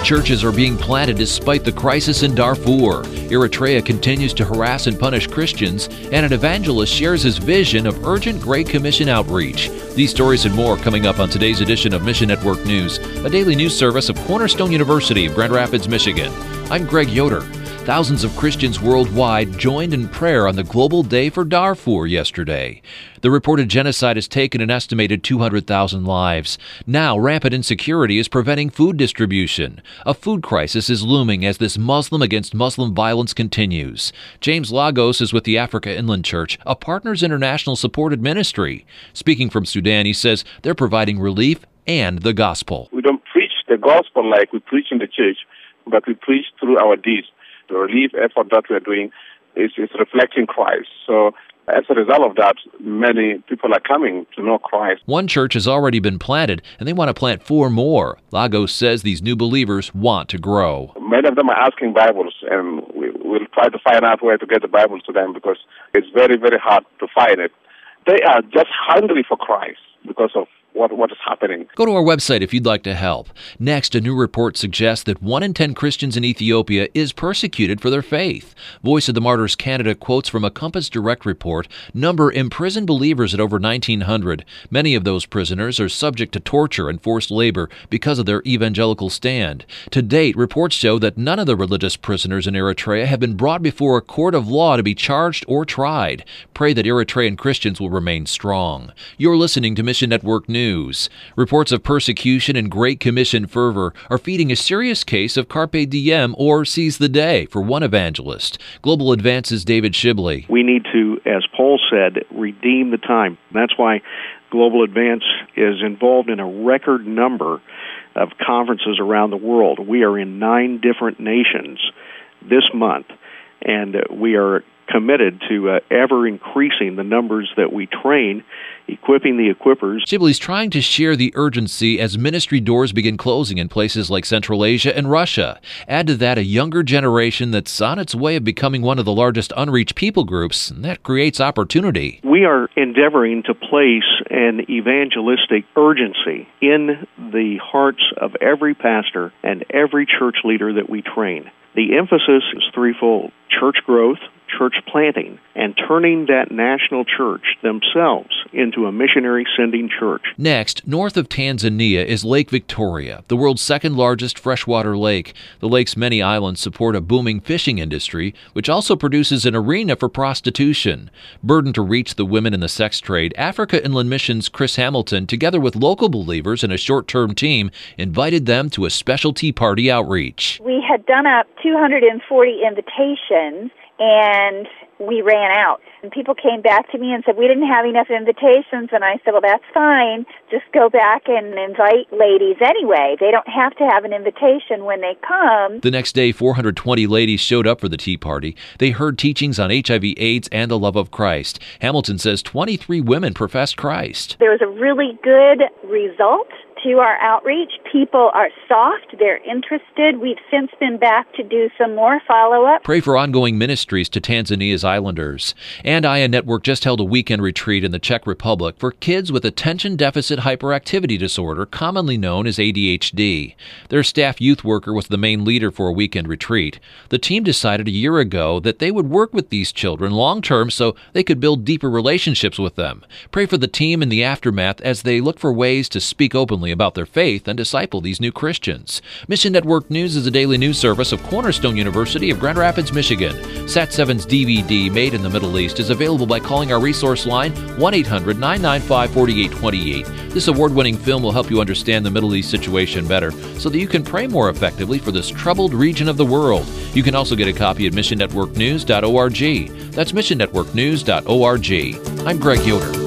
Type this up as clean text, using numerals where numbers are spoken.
Churches are being planted despite the crisis in Darfur. Eritrea continues to harass and punish Christians, and an evangelist shares his vision of urgent Great Commission outreach. These stories and more coming up on today's edition of Mission Network News, a daily news service of Cornerstone University of Grand Rapids, Michigan. I'm Greg Yoder. Thousands of Christians worldwide joined in prayer on the Global Day for Darfur yesterday. The reported genocide has taken an estimated 200,000 lives. Now, rampant insecurity is preventing food distribution. A food crisis is looming as this Muslim against Muslim violence continues. James Lagos is with the Africa Inland Church, a Partners International supported ministry. Speaking from Sudan, he says they're providing relief and the gospel. We don't preach the gospel like we preach in the church, but we preach through our deeds. The relief effort that we're doing is reflecting Christ. So as a result of that, many people are coming to know Christ. One church has already been planted, and they want to plant 4 more. Lagos says these new believers want to grow. Many of them are asking Bibles, and we'll try to find out where to get the Bibles to them because it's very, very hard to find it. They are just hungry for Christ because of what is happening. Go to our website if you'd like to help. Next, a new report suggests that 1 in 10 Christians in Ethiopia is persecuted for their faith. Voice of the Martyrs Canada quotes from a Compass Direct report, number imprisoned believers at over 1,900. Many of those prisoners are subject to torture and forced labor because of their evangelical stand. To date, reports show that none of the religious prisoners in Eritrea have been brought before a court of law to be charged or tried. Pray that Eritrean Christians will remain strong. You're listening to Mission Network News. Reports of persecution and Great Commission fervor are feeding a serious case of carpe diem, or seize the day, for one evangelist. Global Advance's David Shibley. We need to, as Paul said, redeem the time. That's why Global Advance is involved in a record number of conferences around the world. We are in 9 different nations this month, and we are committed to ever increasing the numbers that we train, equipping the equippers. Shibley's trying to share the urgency as ministry doors begin closing in places like Central Asia and Russia. Add to that a younger generation that's on its way of becoming one of the largest unreached people groups, and that creates opportunity. We are endeavoring to place an evangelistic urgency in the hearts of every pastor and every church leader that we train. The emphasis is threefold: church growth, church planting, and turning that national church themselves into a missionary sending church. Next, north of Tanzania is Lake Victoria, the world's second largest freshwater lake. The lake's many islands support a booming fishing industry, which also produces an arena for prostitution. Burdened to reach the women in the sex trade, Africa Inland Mission's Chris Hamilton, together with local believers and a short-term team, invited them to a special tea party outreach. We had done up 240 invitations, and we ran out. And people came back to me and said, we didn't have enough invitations. And I said, well, that's fine. Just go back and invite ladies anyway. They don't have to have an invitation when they come. The next day, 420 ladies showed up for the tea party. They heard teachings on HIV/AIDS and the love of Christ. Hamilton says 23 women professed Christ. There was a really good result to our outreach. People are soft. They're interested. We've since been back to do some more follow-up. Pray for ongoing ministries to Tanzania's islanders. And Aya Network just held a weekend retreat in the Czech Republic for kids with attention deficit hyperactivity disorder, commonly known as ADHD. Their staff youth worker was the main leader for a weekend retreat. The team decided a year ago that they would work with these children long-term so they could build deeper relationships with them. Pray for the team in the aftermath as they look for ways to speak openly about their faith and disciple these new Christians. Mission Network News is a daily news service of Cornerstone University of Grand Rapids, Michigan. Sat7's DVD, Made in the Middle East, is available by calling our resource line 1-800-995-4828. This award-winning film will help you understand the Middle East situation better so that you can pray more effectively for this troubled region of the world. You can also get a copy at missionnetworknews.org. That's missionnetworknews.org. I'm Greg Yoder.